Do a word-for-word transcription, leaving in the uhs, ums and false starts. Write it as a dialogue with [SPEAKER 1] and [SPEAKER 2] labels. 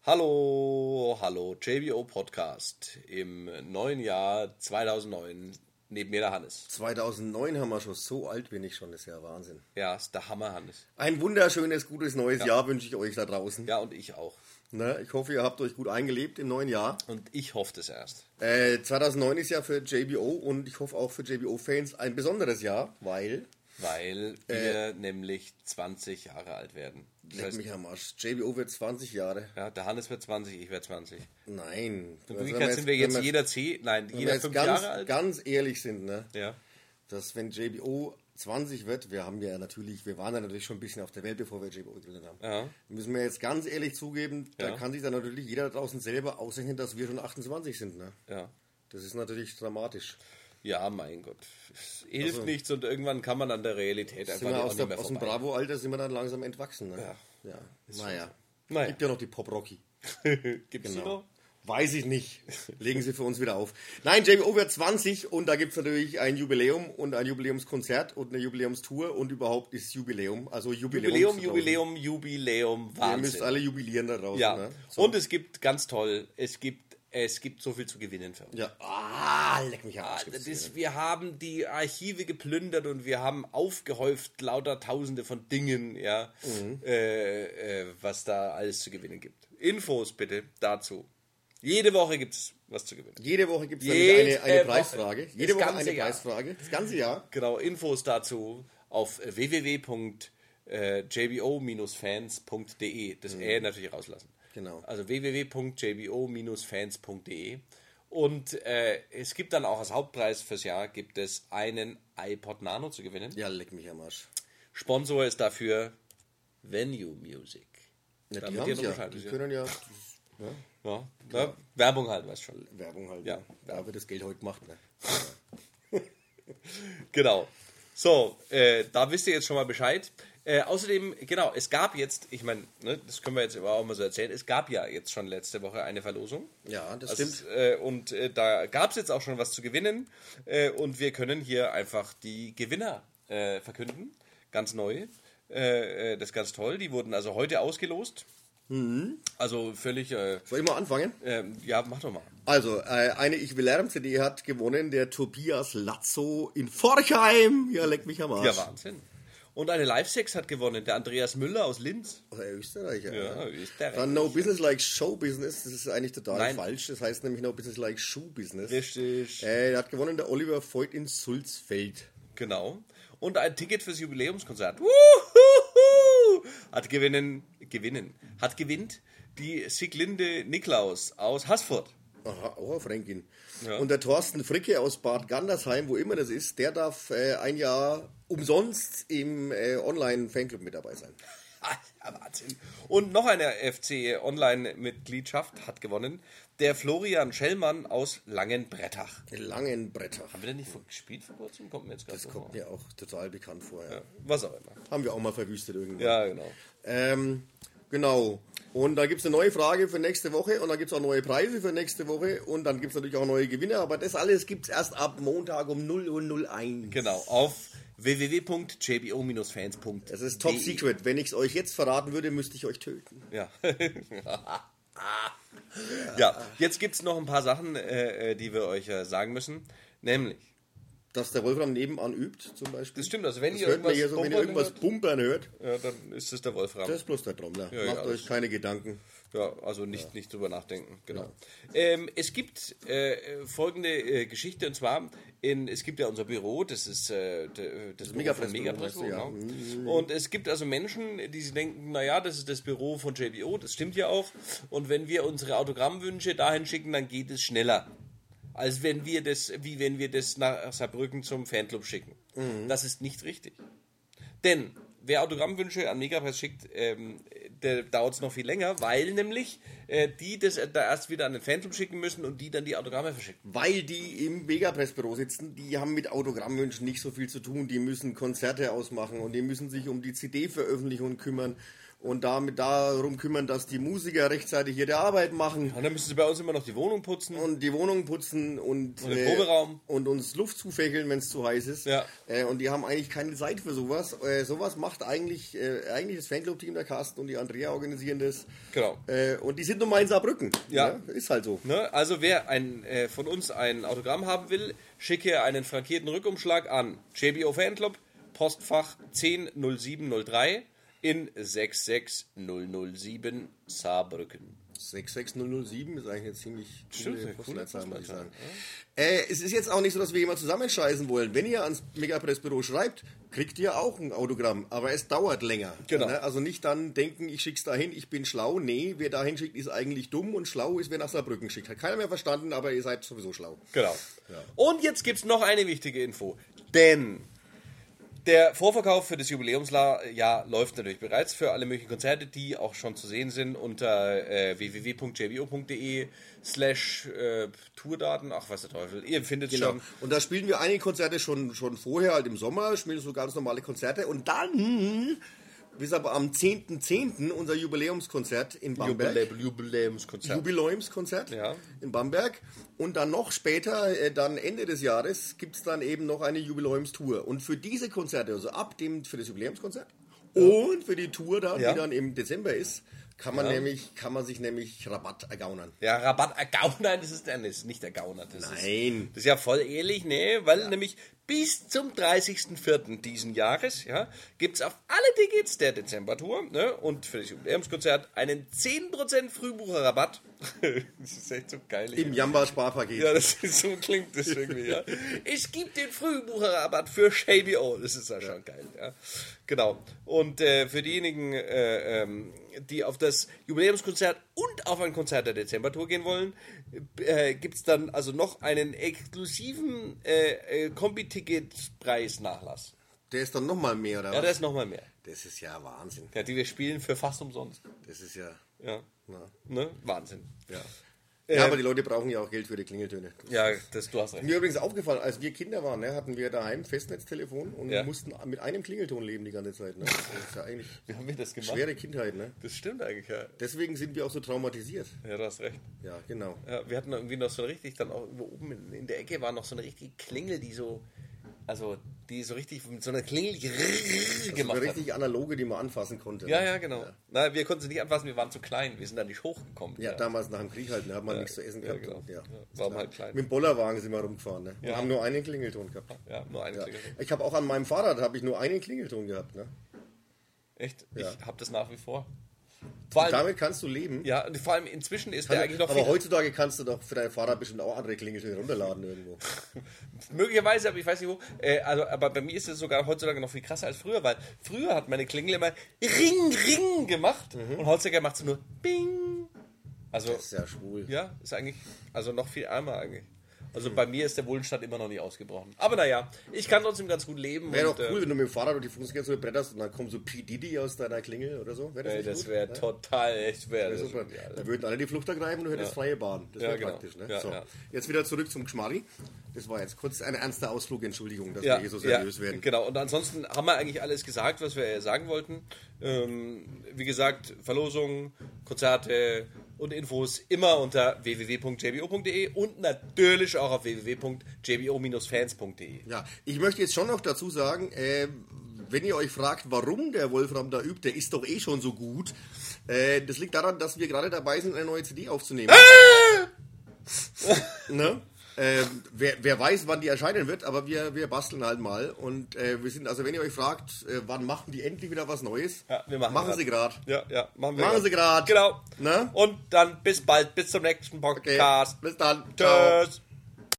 [SPEAKER 1] Hallo, hallo, J B O Podcast im neuen Jahr zweitausendneun. Neben mir der Hannes.
[SPEAKER 2] zweitausendneun haben wir schon, so alt bin ich schon, das ist ja Wahnsinn.
[SPEAKER 1] Ja, ist der Hammer, Hannes.
[SPEAKER 2] Ein wunderschönes, gutes neues
[SPEAKER 1] Ja.
[SPEAKER 2] Jahr wünsche ich euch da draußen.
[SPEAKER 1] Ja, und ich auch.
[SPEAKER 2] Ne, ich hoffe, ihr habt euch gut eingelebt im neuen Jahr.
[SPEAKER 1] Und ich hoffe das erst.
[SPEAKER 2] Äh, zweitausendneun ist ja für J B O und ich hoffe auch für J B O-Fans ein besonderes Jahr, weil...
[SPEAKER 1] Weil wir nämlich zwanzig Jahre alt werden. Das
[SPEAKER 2] Leck
[SPEAKER 1] heißt,
[SPEAKER 2] mich am Arsch. J B O wird zwanzig Jahre.
[SPEAKER 1] ja, der Hannes wird zwanzig, ich werde zwanzig.
[SPEAKER 2] Nein.
[SPEAKER 1] In Wirklichkeit sind wir jetzt
[SPEAKER 2] wenn
[SPEAKER 1] jeder zehn, nein,
[SPEAKER 2] wenn wir
[SPEAKER 1] jeder
[SPEAKER 2] jetzt
[SPEAKER 1] fünf
[SPEAKER 2] ganz,
[SPEAKER 1] Jahre alt.
[SPEAKER 2] ganz ehrlich sind, ne?
[SPEAKER 1] Ja.
[SPEAKER 2] Dass wenn J B O zwanzig wird, wir haben ja natürlich, wir waren ja natürlich schon ein bisschen auf der Welt, bevor wir J B O gegründet haben.
[SPEAKER 1] Ja.
[SPEAKER 2] Müssen wir jetzt ganz ehrlich zugeben,
[SPEAKER 1] Ja.
[SPEAKER 2] da kann sich dann natürlich jeder draußen selber ausrechnen, dass wir schon achtundzwanzig sind, ne?
[SPEAKER 1] Ja.
[SPEAKER 2] Das ist natürlich dramatisch.
[SPEAKER 1] Ja, mein Gott. Es hilft
[SPEAKER 2] Also-
[SPEAKER 1] nichts und irgendwann kann man an der Realität einfach
[SPEAKER 2] Sind wir
[SPEAKER 1] auch
[SPEAKER 2] aus,
[SPEAKER 1] nicht
[SPEAKER 2] der,
[SPEAKER 1] mehr
[SPEAKER 2] aus dem
[SPEAKER 1] vorbei.
[SPEAKER 2] Bravo-Alter sind wir dann langsam entwachsen, ne?
[SPEAKER 1] Ja.
[SPEAKER 2] Ja. Naja.
[SPEAKER 1] Naja.
[SPEAKER 2] Gibt ja noch die Pop-Rocky.
[SPEAKER 1] Gibt es die
[SPEAKER 2] Genau.
[SPEAKER 1] noch?
[SPEAKER 2] Weiß ich nicht. Legen Sie für uns wieder auf. Nein, J B O wird zwanzig und da gibt es natürlich ein Jubiläum und ein Jubiläumskonzert und eine Jubiläumstour und überhaupt ist Jubiläum. Also Jubiläum.
[SPEAKER 1] Jubiläum, Jubiläum, Jubiläum,
[SPEAKER 2] Ihr
[SPEAKER 1] Wahnsinn.
[SPEAKER 2] müsst alle jubilieren da draußen.
[SPEAKER 1] Ja,
[SPEAKER 2] Ne? So.
[SPEAKER 1] und es gibt, ganz toll, es gibt, es gibt so viel zu gewinnen für uns.
[SPEAKER 2] Ja. Ah, leck mich am
[SPEAKER 1] Ah,
[SPEAKER 2] Arsch.
[SPEAKER 1] Das ist, wir haben die Archive geplündert und wir haben aufgehäuft lauter Tausende von Dingen, ja,
[SPEAKER 2] Mhm.
[SPEAKER 1] äh, äh, was da alles zu gewinnen gibt. Infos bitte dazu. Jede Woche gibt es was zu gewinnen.
[SPEAKER 2] Jede Woche gibt es
[SPEAKER 1] Jede
[SPEAKER 2] eine, eine
[SPEAKER 1] Woche.
[SPEAKER 2] Preisfrage.
[SPEAKER 1] Das
[SPEAKER 2] Jede Woche
[SPEAKER 1] ganze
[SPEAKER 2] eine
[SPEAKER 1] Jahr.
[SPEAKER 2] Preisfrage. Das ganze Jahr.
[SPEAKER 1] Genau, Infos dazu auf w w w punkt j b o fans punkt d e. Das Ä natürlich rauslassen.
[SPEAKER 2] Genau.
[SPEAKER 1] Also w w w punkt j b o fans punkt d e. Und äh, es gibt dann auch als Hauptpreis fürs Jahr gibt es einen iPod Nano zu gewinnen.
[SPEAKER 2] Ja, leck mich am Arsch.
[SPEAKER 1] Sponsor ist dafür Venue Music.
[SPEAKER 2] Ja, die
[SPEAKER 1] Damit
[SPEAKER 2] haben
[SPEAKER 1] ihr
[SPEAKER 2] es
[SPEAKER 1] noch
[SPEAKER 2] ja.
[SPEAKER 1] Bescheid
[SPEAKER 2] Die
[SPEAKER 1] wisst, ja.
[SPEAKER 2] können ja... Ja,
[SPEAKER 1] Ja, ja, Werbung halt, weißt schon.
[SPEAKER 2] Werbung halt.
[SPEAKER 1] Ja.
[SPEAKER 2] Ja. Da wird das Geld heute gemacht. Ne?
[SPEAKER 1] Genau. So, äh, da wisst ihr jetzt schon mal Bescheid. Äh, außerdem, genau, es gab jetzt, ich meine, ne, das können wir jetzt aber auch mal so erzählen, es gab ja jetzt schon letzte Woche eine Verlosung.
[SPEAKER 2] Ja, das
[SPEAKER 1] Also,
[SPEAKER 2] stimmt.
[SPEAKER 1] äh, und äh, da gab es jetzt auch schon was zu gewinnen. Äh, und wir können hier einfach die Gewinner äh, verkünden. Ganz neu. Äh, äh, das ist ganz toll. Die wurden also heute ausgelost. Also völlig, äh,
[SPEAKER 2] Soll ich mal anfangen?
[SPEAKER 1] äh, ja, mach doch mal.
[SPEAKER 2] Also, äh, eine Ich will Lärm C D hat gewonnen, der Tobias Latzo in Forchheim. Ja, leck mich am Arsch.
[SPEAKER 1] Ja, Wahnsinn. Und eine Live-Sex hat gewonnen, der Andreas Müller aus Linz.
[SPEAKER 2] Oh, der Österreicher.
[SPEAKER 1] Ja, Österreich.
[SPEAKER 2] Dann No Business Like Show Business, das ist eigentlich total
[SPEAKER 1] Nein.
[SPEAKER 2] falsch. Das heißt nämlich No Business Like Shoe Business.
[SPEAKER 1] Richtig.
[SPEAKER 2] Äh, der hat gewonnen, der Oliver Voigt in Sulzfeld.
[SPEAKER 1] Genau. Und ein Ticket fürs Jubiläumskonzert. Wuhuhu! Hat gewinnen, gewinnen, hat gewinnt die Siglinde Niklaus aus Haßfurt.
[SPEAKER 2] Aha, auch eine Fränkin.
[SPEAKER 1] Ja.
[SPEAKER 2] Und der Thorsten Fricke aus Bad Gandersheim, wo immer das ist, der darf äh, ein Jahr umsonst im äh, Online-Fanclub mit dabei sein.
[SPEAKER 1] Ja, Wahnsinn. Und noch eine F C-Online-Mitgliedschaft hat gewonnen. Der Florian Schellmann aus Langenbrettach.
[SPEAKER 2] Langenbrettach.
[SPEAKER 1] Haben wir denn nicht vor- gespielt vor kurzem? Kommt mir jetzt gerade
[SPEAKER 2] Das
[SPEAKER 1] so
[SPEAKER 2] kommt
[SPEAKER 1] vor.
[SPEAKER 2] mir auch total bekannt vor. Ja.
[SPEAKER 1] Ja, was auch immer.
[SPEAKER 2] Haben wir auch mal verwüstet irgendwann.
[SPEAKER 1] Ja, genau.
[SPEAKER 2] Ähm, genau. Und da gibt es eine neue Frage für nächste Woche und dann gibt es auch neue Preise für nächste Woche und dann gibt es natürlich auch neue Gewinner, aber das alles gibt es erst ab Montag um null Uhr null eins.
[SPEAKER 1] Genau, auf w w w punkt j b o fans punkt d e.
[SPEAKER 2] Das ist top secret. Wenn ich es euch jetzt verraten würde, müsste ich euch töten.
[SPEAKER 1] Ja. Ja, jetzt gibt es noch ein paar Sachen, äh, äh, die wir euch äh, sagen müssen. Nämlich,
[SPEAKER 2] Dass der Wolfram nebenan übt, zum Beispiel.
[SPEAKER 1] das stimmt, also wenn
[SPEAKER 2] Das
[SPEAKER 1] ihr
[SPEAKER 2] hört man
[SPEAKER 1] irgendwas,
[SPEAKER 2] hier so, wenn ihr
[SPEAKER 1] bumpern
[SPEAKER 2] irgendwas
[SPEAKER 1] hört,
[SPEAKER 2] bumpern hört,
[SPEAKER 1] ja, dann ist es der Wolfram.
[SPEAKER 2] das ist bloß der Trommler.
[SPEAKER 1] Ja,
[SPEAKER 2] Macht
[SPEAKER 1] ja,
[SPEAKER 2] euch
[SPEAKER 1] das-
[SPEAKER 2] keine Gedanken.
[SPEAKER 1] Ja, also nicht, nicht drüber nachdenken, genau. Ähm, es gibt äh, folgende äh, Geschichte, und zwar, in, es gibt ja unser Büro, das ist äh, de, das, Büro
[SPEAKER 2] Megapress
[SPEAKER 1] von Megapress,
[SPEAKER 2] Büro, weißt du, ja.
[SPEAKER 1] genau. Und es gibt also Menschen, die sich denken, naja, das ist das Büro von J B O, das stimmt ja auch. Und wenn wir unsere Autogrammwünsche dahin schicken, dann geht es schneller. Als wenn wir das, wie wenn wir das nach Saarbrücken zum Fanclub schicken. Das ist nicht richtig. Denn wer Autogrammwünsche an Megapress schickt, ähm, der dauert es noch viel länger, weil nämlich äh, die das äh, da erst wieder an den Fanclub schicken müssen und die dann die Autogramme verschicken.
[SPEAKER 2] Weil die im Megapress-Büro sitzen, die haben mit Autogrammwünschen nicht so viel zu tun. Die müssen Konzerte ausmachen und die müssen sich um die C D-Veröffentlichung kümmern. und damit darum kümmern, dass die Musiker rechtzeitig ihre Arbeit machen.
[SPEAKER 1] Und dann müssen sie bei uns immer noch die Wohnung putzen.
[SPEAKER 2] Und die Wohnung putzen und,
[SPEAKER 1] und den Proberaum.
[SPEAKER 2] Äh, und uns Luft zufächeln, wenn es zu heiß ist.
[SPEAKER 1] Ja.
[SPEAKER 2] Äh, und die haben eigentlich keine Zeit für sowas. Äh, sowas macht eigentlich, äh, eigentlich das Fanclub-Team der Carsten und die Andrea organisieren das.
[SPEAKER 1] Genau.
[SPEAKER 2] Äh, und die sind nun mal in Saarbrücken.
[SPEAKER 1] Ja.
[SPEAKER 2] Ne? Ist halt so.
[SPEAKER 1] Ne? Also wer ein, äh, von uns ein Autogramm haben will, schicke einen frankierten Rückumschlag an J B O Fanclub, Postfach zehn null sieben null drei in sechs sechs null null sieben Saarbrücken.
[SPEAKER 2] sechs sechs null null sieben ist eigentlich eine ziemlich
[SPEAKER 1] Stimmt,
[SPEAKER 2] coole
[SPEAKER 1] coole
[SPEAKER 2] Postleitzahl, muss ich sagen.
[SPEAKER 1] Ja.
[SPEAKER 2] Äh, es ist jetzt auch nicht so, dass wir jemand zusammenscheißen wollen. Wenn ihr ans Megapress-Büro schreibt, kriegt ihr auch ein Autogramm. Aber es dauert länger.
[SPEAKER 1] Genau.
[SPEAKER 2] Ne? Also nicht dann denken, ich schick's dahin, ich bin schlau. Nee, wer dahin schickt, ist eigentlich dumm und schlau ist, wer nach Saarbrücken schickt. Hat keiner mehr verstanden, aber ihr seid sowieso schlau.
[SPEAKER 1] Genau.
[SPEAKER 2] Ja.
[SPEAKER 1] Und jetzt gibt es noch eine wichtige Info. Denn der Vorverkauf für das Jubiläumsjahr läuft natürlich bereits für alle möglichen Konzerte, die auch schon zu sehen sind unter äh, w w w punkt j b o punkt d e slash Tourdaten. Ach, was der Teufel. Ihr findet es
[SPEAKER 2] Genau.
[SPEAKER 1] schon.
[SPEAKER 2] Und da spielen wir einige Konzerte schon, schon vorher, halt im Sommer, spielen so ganz normale Konzerte. Und dann, bis aber am zehnten zehnten unser Jubiläumskonzert in Bamberg.
[SPEAKER 1] Jubilä Jubiläumskonzert.
[SPEAKER 2] Jubiläumskonzert
[SPEAKER 1] Ja.
[SPEAKER 2] in Bamberg. Und dann noch später, äh, dann Ende des Jahres, gibt es dann eben noch eine Jubiläumstour. Und für diese Konzerte, also ab dem, für das Jubiläumskonzert ja. und für die Tour dann,
[SPEAKER 1] ja.
[SPEAKER 2] die dann im Dezember ist, kann man,
[SPEAKER 1] Ja.
[SPEAKER 2] nämlich, kann man sich nämlich Rabatt ergaunern.
[SPEAKER 1] Ja, Rabatt ergaunern, das ist, das ist nicht ergaunert. Das
[SPEAKER 2] Nein.
[SPEAKER 1] Ist, das ist ja voll ehrlich, ne? Weil nämlich bis zum dreißigsten vierten diesen Jahres ja, gibt es auf alle Tickets der Dezember-Tour ne? und für das Jubiläumskonzert einen zehn Prozent Frühbucherrabatt. Das ist echt so geil.
[SPEAKER 2] Im Jamba-Sparpaket.
[SPEAKER 1] Ja, das ist, so klingt das irgendwie, ja. Es gibt den Frühbucherrabatt für J B O. Das ist ja schon geil, ja. Genau. Und äh, für diejenigen, äh, ähm, die auf das Jubiläumskonzert und auf ein Konzert der Dezember-Tour gehen wollen, äh, gibt es dann also noch einen exklusiven äh, äh, Kombi-Ticket-Preis-Nachlass.
[SPEAKER 2] Der ist dann nochmal mehr, oder
[SPEAKER 1] Ja,
[SPEAKER 2] was?
[SPEAKER 1] der ist nochmal mehr.
[SPEAKER 2] Das ist ja Wahnsinn.
[SPEAKER 1] Ja, die wir spielen für fast umsonst.
[SPEAKER 2] Das ist ja...
[SPEAKER 1] Ja.
[SPEAKER 2] Na,
[SPEAKER 1] Ne? Wahnsinn.
[SPEAKER 2] ja.
[SPEAKER 1] Äh,
[SPEAKER 2] ja, aber die Leute brauchen ja auch Geld für die Klingeltöne.
[SPEAKER 1] Ja, das, du hast recht.
[SPEAKER 2] Mir übrigens aufgefallen, als wir Kinder waren, ne, hatten wir daheim Festnetztelefon und
[SPEAKER 1] Ja.
[SPEAKER 2] mussten mit einem Klingelton leben die ganze Zeit. Ne? Das ist ja eigentlich
[SPEAKER 1] Wie haben wir das gemacht?
[SPEAKER 2] schwere Kindheit. Ne?
[SPEAKER 1] Das stimmt eigentlich, ja.
[SPEAKER 2] Deswegen sind wir auch so traumatisiert.
[SPEAKER 1] Ja, du hast recht.
[SPEAKER 2] Ja, genau.
[SPEAKER 1] Ja, wir hatten irgendwie noch so richtig, dann auch oben in, in der Ecke war noch so eine richtige Klingel, die so, also die so richtig mit so einer Klingel
[SPEAKER 2] Das
[SPEAKER 1] gemacht
[SPEAKER 2] war
[SPEAKER 1] hat.
[SPEAKER 2] richtig analoge, die man anfassen konnte.
[SPEAKER 1] Ja,
[SPEAKER 2] ne?
[SPEAKER 1] ja, genau. Na, wir konnten sie nicht anfassen, wir waren zu klein, wir sind da nicht hochgekommen.
[SPEAKER 2] Ja, damals nach dem Krieg halt, da hat man nichts zu essen
[SPEAKER 1] ja,
[SPEAKER 2] gehabt.
[SPEAKER 1] genau.
[SPEAKER 2] Und, ja,
[SPEAKER 1] Ja,
[SPEAKER 2] ist
[SPEAKER 1] war
[SPEAKER 2] klar.
[SPEAKER 1] halt klein.
[SPEAKER 2] Mit dem Bollerwagen sind wir rumgefahren. Ne?
[SPEAKER 1] Ja.
[SPEAKER 2] Und haben nur einen Klingelton gehabt.
[SPEAKER 1] Ja, nur eine
[SPEAKER 2] Ja.
[SPEAKER 1] Klingel.
[SPEAKER 2] Ich habe auch an meinem Fahrrad habe ich nur einen Klingelton gehabt. Ne?
[SPEAKER 1] Echt?
[SPEAKER 2] Ja.
[SPEAKER 1] Ich habe das nach wie vor. Vor allem,
[SPEAKER 2] Damit kannst du leben.
[SPEAKER 1] ja, und vor allem inzwischen ist der eigentlich noch
[SPEAKER 2] aber
[SPEAKER 1] viel,
[SPEAKER 2] heutzutage kannst du doch für dein Fahrrad bestimmt auch andere Klingeltöne runterladen irgendwo.
[SPEAKER 1] möglicherweise, aber ich weiß nicht wo, äh, also, aber bei mir ist es sogar heutzutage noch viel krasser als früher, weil früher hat meine Klingel immer Ring, Ring gemacht und heutzutage macht sie nur Bing. Also,
[SPEAKER 2] Das ist ja schwul.
[SPEAKER 1] ja, ist eigentlich, also noch viel ärmer eigentlich. Also bei mir ist der Wohlstand immer noch nicht ausgebrochen. Aber naja, ich kann trotzdem ganz gut leben.
[SPEAKER 2] Wäre
[SPEAKER 1] und,
[SPEAKER 2] doch cool,
[SPEAKER 1] äh,
[SPEAKER 2] wenn du mit dem Fahrrad und die Fußgängerzone bretterst und dann kommt so P. Diddy aus deiner Klingel oder so. Wäre das
[SPEAKER 1] ey,
[SPEAKER 2] nicht
[SPEAKER 1] das
[SPEAKER 2] gut?
[SPEAKER 1] wäre
[SPEAKER 2] Ja?
[SPEAKER 1] total echt, wäre
[SPEAKER 2] Ja,
[SPEAKER 1] das
[SPEAKER 2] super.
[SPEAKER 1] genial.
[SPEAKER 2] Da würden alle die Flucht ergreifen und du hättest
[SPEAKER 1] Ja.
[SPEAKER 2] freie Bahn. Das
[SPEAKER 1] Ja,
[SPEAKER 2] wäre
[SPEAKER 1] genau.
[SPEAKER 2] praktisch. Ne?
[SPEAKER 1] Ja,
[SPEAKER 2] so.
[SPEAKER 1] ja.
[SPEAKER 2] Jetzt wieder zurück zum Geschmarri. Das war jetzt kurz ein ernster Ausflug, Entschuldigung, dass
[SPEAKER 1] Ja,
[SPEAKER 2] wir hier so
[SPEAKER 1] ja,
[SPEAKER 2] seriös werden.
[SPEAKER 1] genau. Und ansonsten haben wir eigentlich alles gesagt, was wir sagen wollten. Ähm, wie gesagt, Verlosungen, Konzerte und Infos immer unter w w w punkt j b o punkt d e und natürlich auch auf w w w punkt j b o fans punkt d e.
[SPEAKER 2] Ja, ich möchte jetzt schon noch dazu sagen, äh, wenn ihr euch fragt, warum der Wolfram da übt, der ist doch eh schon so gut. Äh, das liegt daran, dass wir gerade dabei sind, eine neue C D aufzunehmen. ne? Äh, wer, wer weiß, wann die erscheinen wird, aber wir, wir basteln halt mal. Und äh, wir sind, also wenn ihr euch fragt, äh, wann machen die endlich wieder was Neues,
[SPEAKER 1] Ja, wir machen
[SPEAKER 2] machen
[SPEAKER 1] grad.
[SPEAKER 2] sie gerade.
[SPEAKER 1] Ja, ja, machen wir.
[SPEAKER 2] Machen
[SPEAKER 1] grad.
[SPEAKER 2] sie gerade.
[SPEAKER 1] Genau.
[SPEAKER 2] Ne?
[SPEAKER 1] Und dann bis bald, bis zum nächsten
[SPEAKER 2] Okay.
[SPEAKER 1] Podcast.
[SPEAKER 2] Bis dann. Ciao.
[SPEAKER 1] Tschüss.